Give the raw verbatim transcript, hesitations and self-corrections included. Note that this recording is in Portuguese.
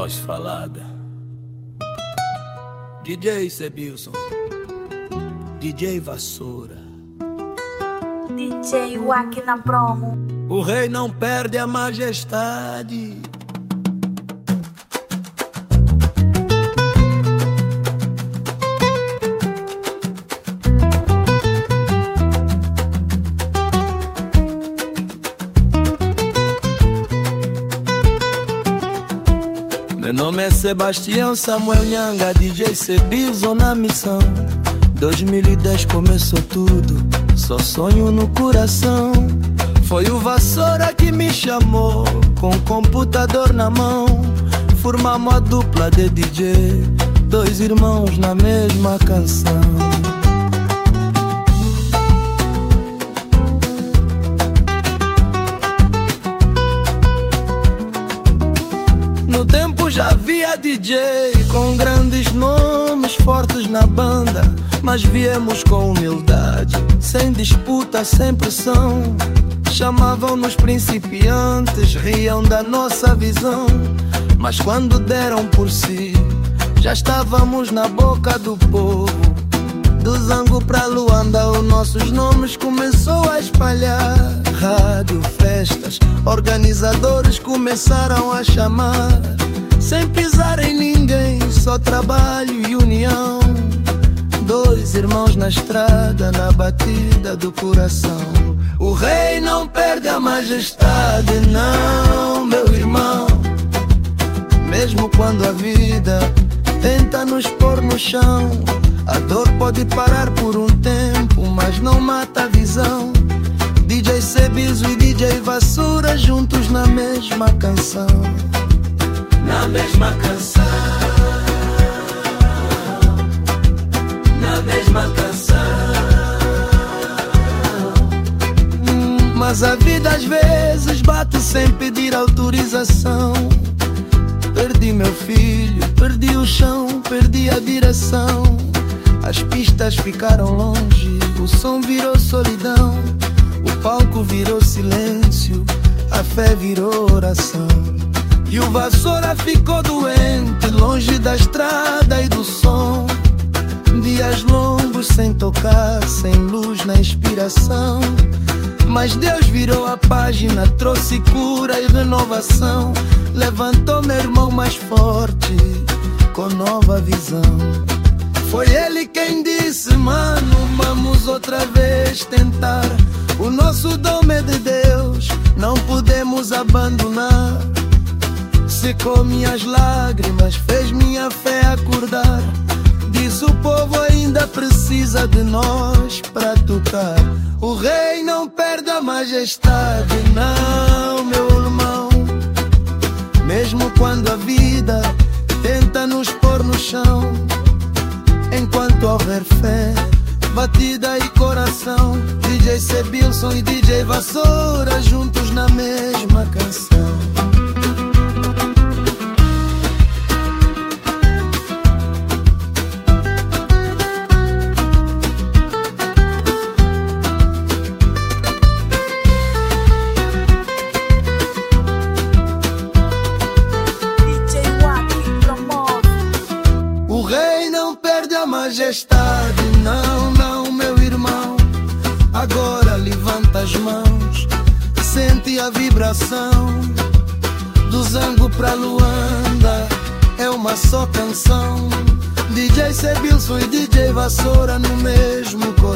voz falada. D J Sebilson, D J Vassoura, D J Wack na promo. O rei não perde a majestade. Meu nome é Sebastião Samuel Nhanga, D J Sebilson na missão. dois mil e dez começou tudo, só sonho no coração. Foi o Vassoura que me chamou, com o computador na mão. Formamos a dupla de D J, dois irmãos na mesma canção. No tempo já havia D J com grandes nomes fortes na banda, mas viemos com humildade, sem disputa, sem pressão. Chamavam-nos principiantes, riam da nossa visão, mas quando deram por si, já estávamos na boca do povo. Do Zango pra Luanda, os nossos nomes começou a espalhar. Rádio, festas, organizadores começaram a chamar, sem pisar em ninguém, só trabalho e união. Dois irmãos na estrada, na batida do coração. O rei não perde a majestade, não, meu irmão. Mesmo quando a vida tenta nos pôr no chão, a dor pode parar por um tempo, mas não mata a visão. D J Sebilson e D J Vassoura juntos na mesma canção. Na mesma canção, na mesma canção. hum, Mas a vida às vezes bate sem pedir autorização. Perdi meu filho, perdi o chão, perdi a direção. As pistas ficaram longe, o som virou solidão. O palco virou silêncio, a fé virou oração. E o Vassoura ficou doente, longe da estrada e do som. Dias longos sem tocar, sem luz na inspiração. Mas Deus virou a página, trouxe cura e renovação. Levantou meu irmão mais forte, com nova visão. Foi ele quem disse, mano, vamos outra vez tentar. O nosso dom é de Deus, não podemos abandonar. Secou minhas lágrimas, fez minha fé acordar. Diz o povo ainda precisa de nós pra tocar. O rei não perde a majestade, não, meu irmão. Mesmo quando a vida tenta nos pôr no chão, enquanto houver fé, batida e coração. D J Sebilson e D J Vassoura juntos na mesma canção. Majestade, não, não, meu irmão. Agora levanta as mãos, sente a vibração. Do Zango pra Luanda, é uma só canção. D J Sebilson e D J Vassoura no mesmo coração.